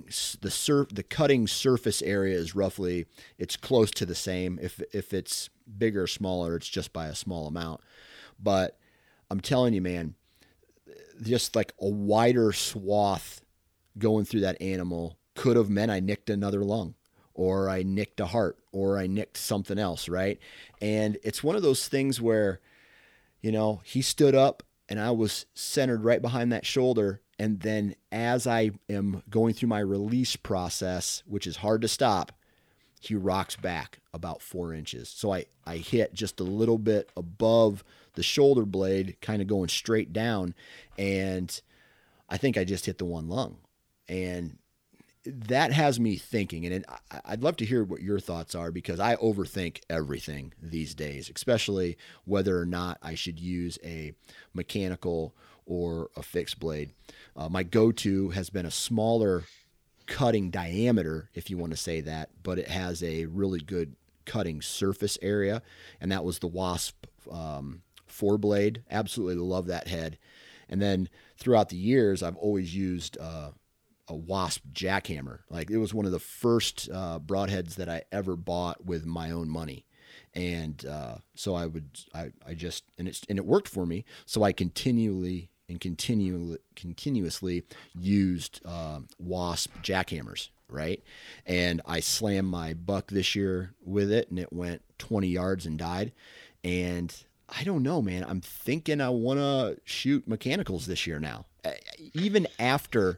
surface area is roughly, it's close to the same. If it's bigger or smaller, it's just by a small amount. But I'm telling you, man, just like a wider swath going through that animal could have meant I nicked another lung, or I nicked a heart, or I nicked something else, right? And it's one of those things where, he stood up and I was centered right behind that shoulder. And then as I am going through my release process, which is hard to stop, he rocks back about 4 inches. So I hit just a little bit above the shoulder blade, kind of going straight down. And I think I just hit the one lung. And that has me thinking, and I'd love to hear what your thoughts are, because I overthink everything these days, especially whether or not I should use a mechanical or a fixed blade. My go-to has been a smaller cutting diameter, if you want to say that, but it has a really good cutting surface area, and that was the Wasp 4 blade. Absolutely love that head. And then throughout the years, I've always used a Wasp jackhammer. Like, it was one of the first broadheads that I ever bought with my own money. And so I just, and it worked for me. So I continuously used Wasp jackhammers. right? And I slammed my buck this year with it, and it went 20 yards and died. And I don't know, man. I'm thinking I want to shoot mechanicals this year now, even after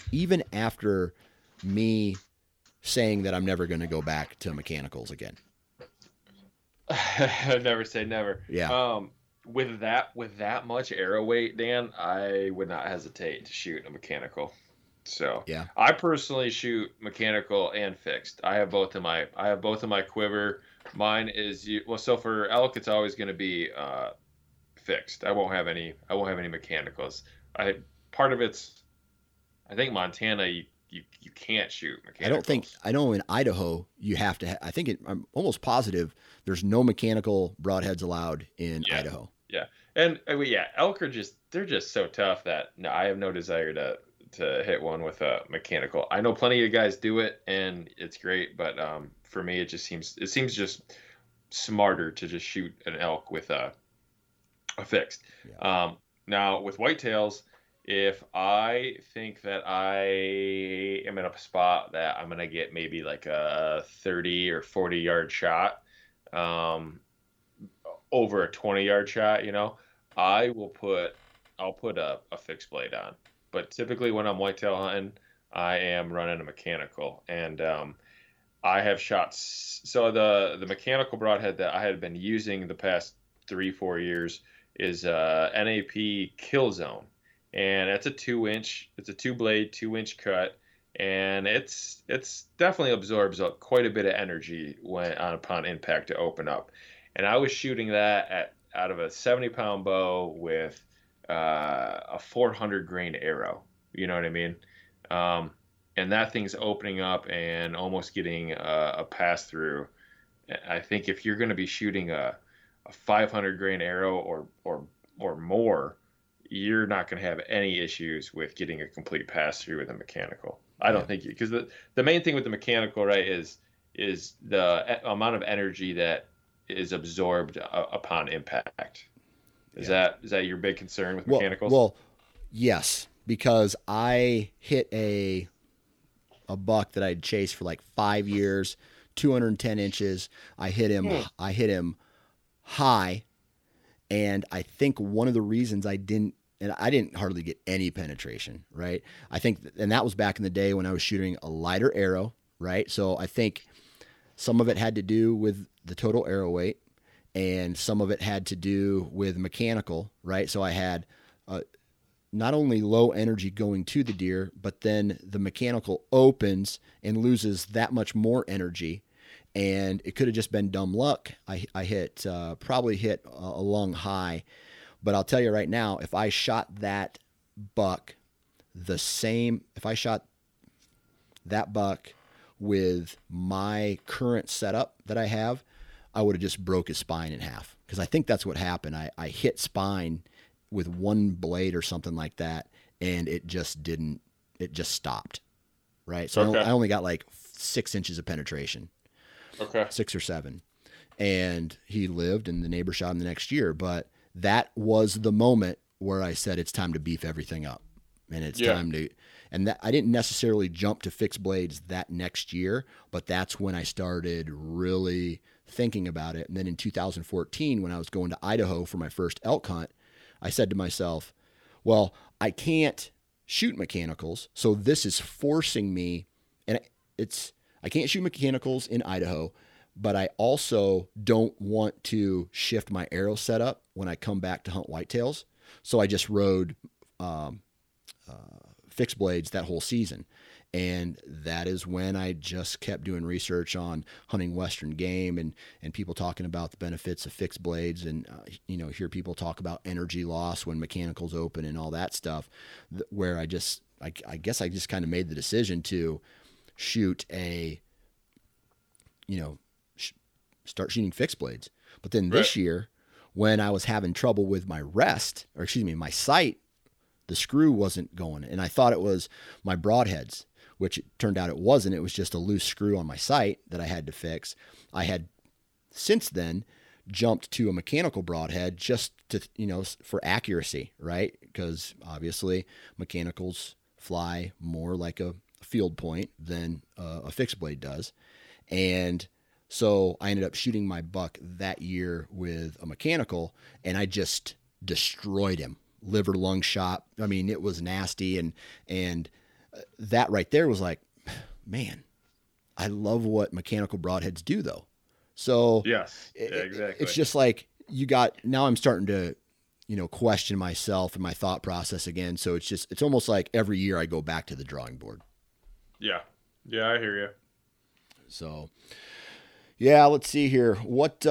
me saying that I'm never going to go back to mechanicals again. Never say never. Yeah. With that much arrow weight, Dan, I would not hesitate to shoot a mechanical. So yeah, I personally shoot mechanical and fixed. I have both in my quiver. Mine is so for elk, it's always going to be fixed. I won't have any mechanicals. Part of it's, I think Montana, you can't shoot mechanicals. I know in Idaho you have to. I'm almost positive there's no mechanical broadheads allowed in Idaho. Yeah, and elk they're just so tough that I have no desire to hit one with a mechanical. I know plenty of guys do it and it's great, but for me it seems just smarter to just shoot an elk with a fixed. Yeah. Now with whitetails, if I think that I am in a spot that I'm going to get maybe like a 30 or 40 yard shot, over a 20-yard shot, I'll put a fixed blade on. But typically when I'm whitetail hunting, I am running a mechanical. And I have shot, so the mechanical broadhead that I had been using the past 3-4 years is NAP Killzone. And it's a 2-inch, it's a 2-blade, 2-inch cut, and it's definitely absorbs quite a bit of energy upon impact to open up. And I was shooting that out of a 70-pound bow with a 400 grain arrow. You know what I mean? And that thing's opening up and almost getting a pass through. I think if you're going to be shooting a 500 grain arrow or more, you're not going to have any issues with getting a complete pass through with a mechanical. I don't think because the main thing with the mechanical, right, is the amount of energy that is absorbed upon impact. Is that your big concern with mechanicals? Well, yes, because I hit a buck that I'd chased for like 5 years, 210 inches. I hit him high. And I think one of the reasons I didn't hardly get any penetration, right? I think, and that was back in the day when I was shooting a lighter arrow, right? So I think some of it had to do with the total arrow weight, and some of it had to do with mechanical, right? So I had not only low energy going to the deer, but then the mechanical opens and loses that much more energy. And it could have just been dumb luck. I probably hit a lung high, but I'll tell you right now, if I shot that buck with my current setup that I have, I would have just broke his spine in half. Because I think that's what happened. I hit spine with one blade or something like that, and it just stopped, right? So okay. I only got like 6 inches of penetration. Okay. 6 or 7. And he lived, and the neighbor shot him the next year. But that was the moment where I said, it's time to beef everything up. And it's time to, and that I didn't necessarily jump to fixed blades that next year, but that's when I started really thinking about it. And then in 2014, when I was going to Idaho for my first elk hunt, I said to myself, well, I can't shoot mechanicals. So this is forcing me, and I can't shoot mechanicals in Idaho, but I also don't want to shift my arrow setup when I come back to hunt whitetails. So I just rode fixed blades that whole season. And that is when I just kept doing research on hunting Western game and people talking about the benefits of fixed blades and, hear people talk about energy loss when mechanicals open and all that stuff, where I guess I just kind of made the decision to shoot start shooting fixed blades. But then this year, when I was having trouble with my my sight, the screw wasn't going. And I thought it was my broadheads, which it turned out it wasn't. It was just a loose screw on my sight that I had to fix. I had since then jumped to a mechanical broadhead just to, for accuracy, right? Because obviously mechanicals fly more like a field point than a fixed blade does. And so I ended up shooting my buck that year with a mechanical, and I just destroyed him. Liver lung shot. I mean, it was nasty. And that right there was like, man, I love what mechanical broadheads do though. So yes, yeah, exactly. It's just like now I'm starting to, question myself and my thought process again. So it's almost like every year I go back to the drawing board. Yeah. Yeah, I hear you. So, yeah, let's see here. What,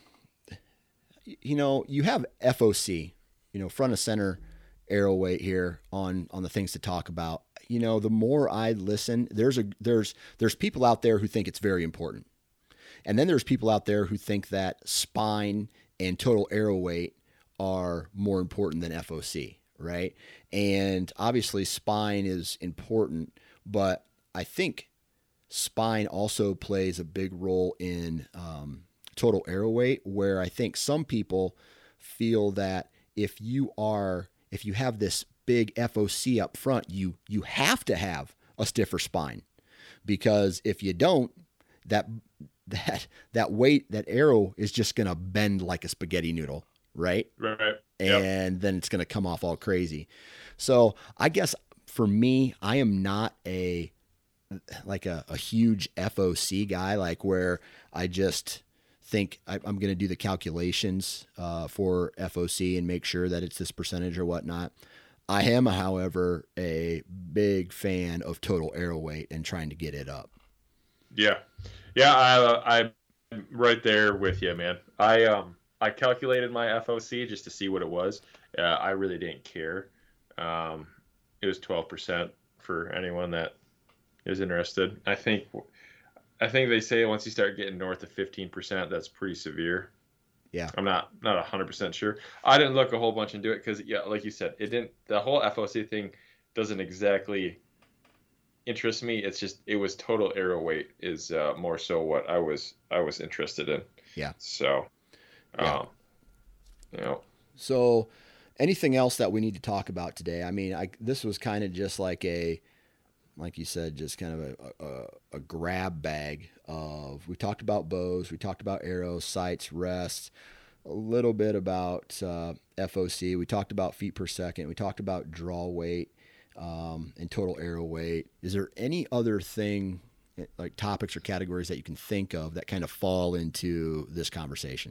you have FOC, front of center arrow weight here on the things to talk about. The more I listen, there's people out there who think it's very important. And then there's people out there who think that spine and total arrow weight are more important than FOC, right? And obviously spine is important, but I think spine also plays a big role in total arrow weight, where I think some people feel that if you have this big FOC up front, you have to have a stiffer spine, because if you don't, that weight, that arrow is just going to bend like a spaghetti noodle, right? Right. And then it's going to come off all crazy. So I guess for me, I am not a huge FOC guy, like where I just think I'm going to do the calculations for FOC and make sure that it's this percentage or whatnot. I am, however, a big fan of total arrow weight and trying to get it up. Yeah. I'm right there with you, man. I calculated my FOC just to see what it was. I really didn't care. It was 12% for anyone that is interested. I think they say once you start getting north of 15%, that's pretty severe. Yeah. I'm not 100% sure. I didn't look a whole bunch into it because, yeah, like you said, the whole FOC thing doesn't exactly interest me. It's just, it was total arrow weight is more so what I was interested in. Yeah. So, yeah. So anything else that we need to talk about today? I mean, this was kind of just like you said, just kind of a grab bag of, we talked about bows, we talked about arrows, sights, rests, a little bit about FOC, we talked about feet per second, we talked about draw weight and total arrow weight. Is there any other thing, like topics or categories that you can think of that kind of fall into this conversation?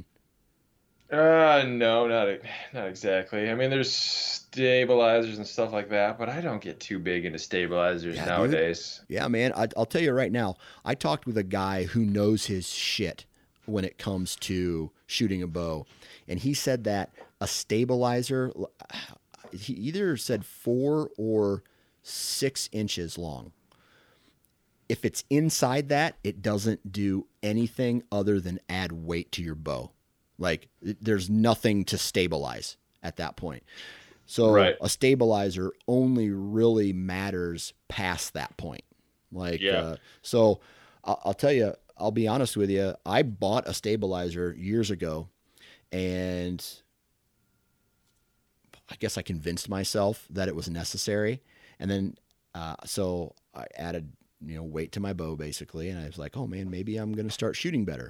No, not exactly. I mean, there's stabilizers and stuff like that, but I don't get too big into stabilizers nowadays. Dude. Yeah, man. I'll tell you right now, I talked with a guy who knows his shit when it comes to shooting a bow, and he said that a stabilizer, he either said 4 or 6 inches long. If it's inside that, it doesn't do anything other than add weight to your bow. Like, there's nothing to stabilize at that point. So right. A stabilizer only really matters past that point. Like, yeah. So I'll tell you, I'll be honest with you. I bought a stabilizer years ago, and I guess I convinced myself that it was necessary. And then, so I added, weight to my bow basically. And I was like, oh man, maybe I'm going to start shooting better.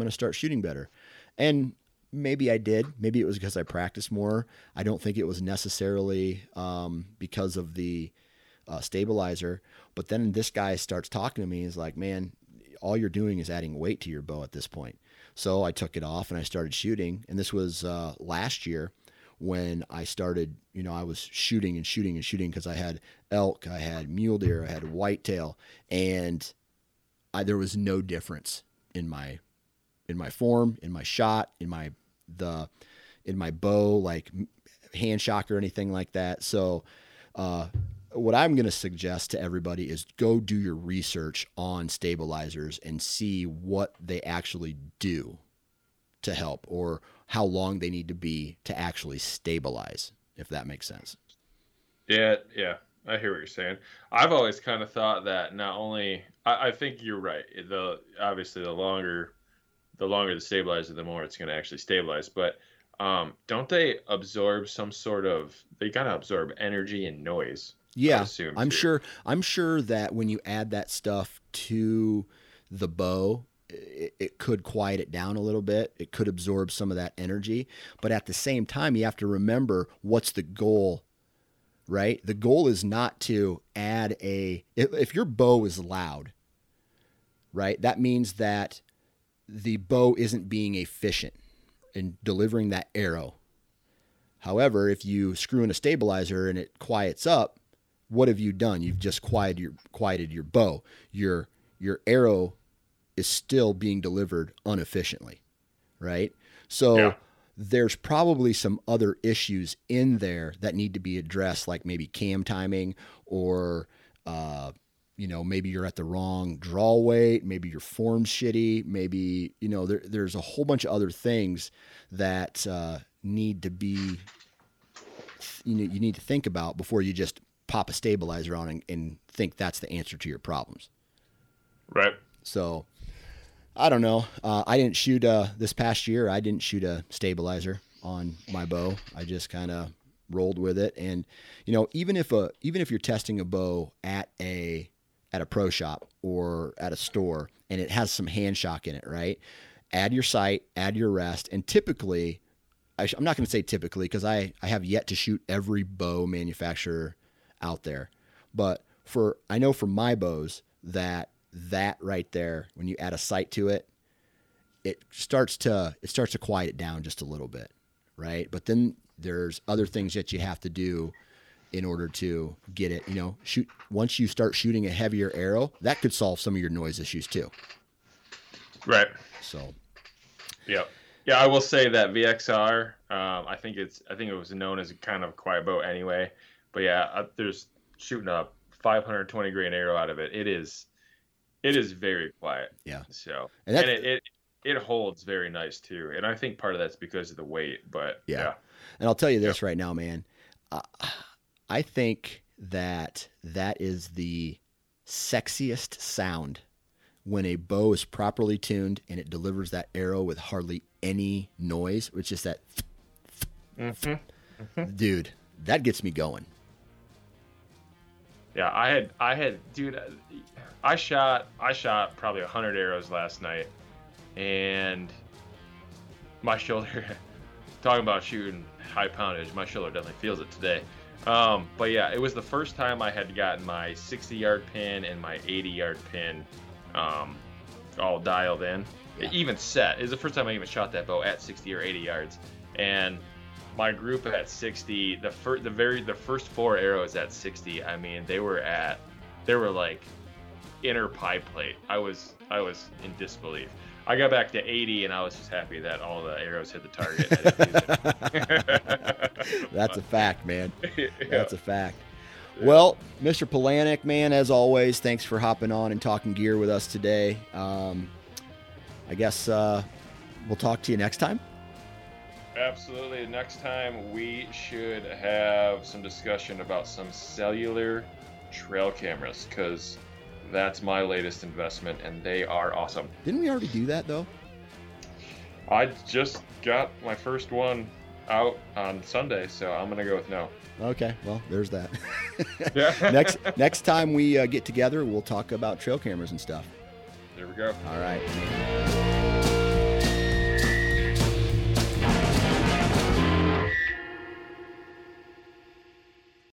And maybe I did. Maybe it was because I practiced more. I don't think it was necessarily because of the stabilizer. But then this guy starts talking to me. He's like, man, all you're doing is adding weight to your bow at this point. So I took it off and I started shooting. And this was last year when I started, I was shooting because I had elk, I had mule deer, I had whitetail, and there was no difference in my form, in my shot, in my bow, like hand shock or anything like that. So, what I'm going to suggest to everybody is go do your research on stabilizers and see what they actually do to help, or how long they need to be to actually stabilize, if that makes sense. Yeah. I hear what you're saying. I've always kind of thought that not only, I think you're right. Obviously the longer the stabilizer, the more it's going to actually stabilize. But don't they absorb they got to absorb energy and noise? Yeah, I'm sure that when you add that stuff to the bow, it could quiet it down a little bit. It could absorb some of that energy. But at the same time, you have to remember what's the goal, right? The goal is not to add if your bow is loud, right? That means that the bow isn't being efficient in delivering that arrow. However, if you screw in a stabilizer and it quiets up, what have you done? You've just quieted your bow. Your arrow is still being delivered inefficiently, right? So there's probably some other issues in there that need to be addressed, like maybe cam timing, or maybe you're at the wrong draw weight, maybe your form's shitty, maybe there's a whole bunch of other things that need to be you need to think about before you just pop a stabilizer on and think that's the answer to your problems. Right. So I don't know. I didn't shoot this past year. I didn't shoot a stabilizer on my bow. I just kind of rolled with it. And even if you're testing a bow at a pro shop or at a store and it has some hand shock in it, right? Add your sight, add your rest, and typically, I'm not going to say typically because I have yet to shoot every bow manufacturer out there, but I know for my bows that right there, when you add a sight to it, it starts to quiet it down just a little bit, right? But then there's other things that you have to do in order to get it, shoot. Once you start shooting a heavier arrow, that could solve some of your noise issues too. Right. So. Yeah. Yeah, I will say that VXR. I think it was known as a kind of a quiet bow anyway. But yeah, there's shooting a 520 grain arrow out of it. It is very quiet. Yeah. So and it holds very nice too. And I think part of that's because of the weight. But yeah. And I'll tell you this right now, man. I think that is the sexiest sound when a bow is properly tuned and it delivers that arrow with hardly any noise, which is that dude, that gets me going. Yeah, I shot probably 100 arrows last night, and my shoulder, talking about shooting high poundage, my shoulder definitely feels it today. But yeah, it was the first time I had gotten my 60-yard pin and my 80-yard pin all dialed in, even set. It was the first time I even shot that bow at 60 or 80 yards, and my group at 60, the first 4 arrows at 60, I mean, they were like inner pie plate. I was in disbelief. I got back to 80 and I was just happy that all the arrows hit the target. That's a fact, man. That's a fact. Well, Mr. Polanic, man, as always, thanks for hopping on and talking gear with us today. I guess we'll talk to you next time. Absolutely. Next time we should have some discussion about some cellular trail cameras, because that's my latest investment and they are awesome. Didn't we already do that though? I just got my first one out on Sunday, so I'm going to go with no. Okay, well, there's that. Yeah. Next time we get together, we'll talk about trail cameras and stuff. There we go. All right.